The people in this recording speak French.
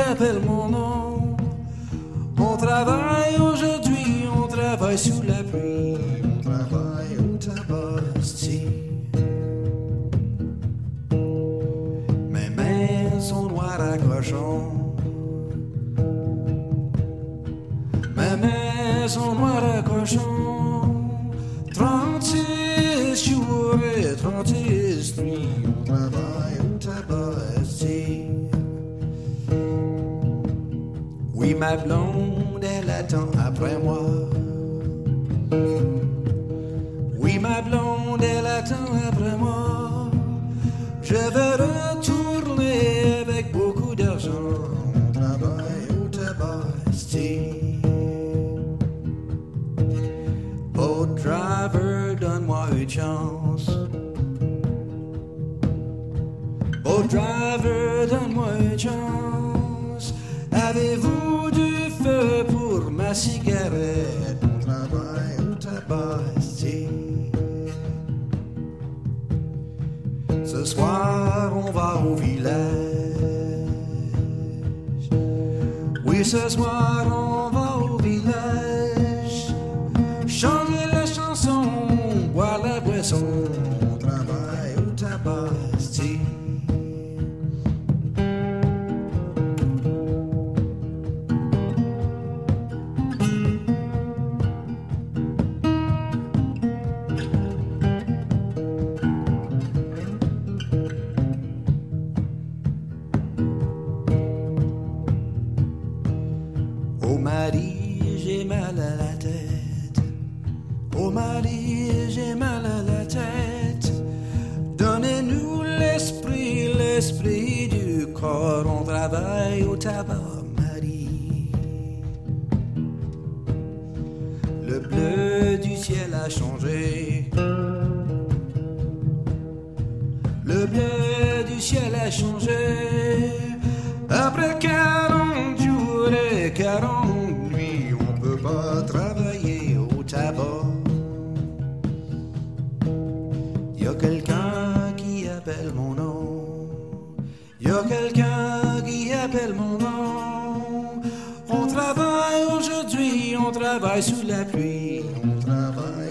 appelle mon nom. On travaille aujourd'hui, on travaille sous la pluie, on travaille au tabac. Mes mains sont noires à cochon. Mes mains sont noires à cochon. 36 jours et 36 nuits, on travaille au tabac. Oui, ma blonde, elle attend après moi. Oui, ma blonde, elle attend après moi. Je veux retourner avec beaucoup d'argent. On travaille au tabac. Oh, driver, donne-moi une chance. Oh, driver, donne-moi une chance. Avez-vous du feu pour ma cigarette? On travaille au tabac. Ce soir, on va au village. Oui, ce soir, on va au village. Changer la chanson, boire la boisson. On travaille au tabac. Oh Marie, j'ai mal à la tête. Oh Marie, j'ai mal à la tête. Donnez-nous l'esprit, l'esprit du corps. On travaille au tabac, Marie. Le bleu du ciel a changé. Le bleu du ciel a changé. Après 40 jours et 40 nuits, on peut pas travailler au tabac. Y a quelqu'un qui appelle mon nom. Y a quelqu'un qui appelle mon nom. On travaille aujourd'hui, on travaille sous la pluie. On travaille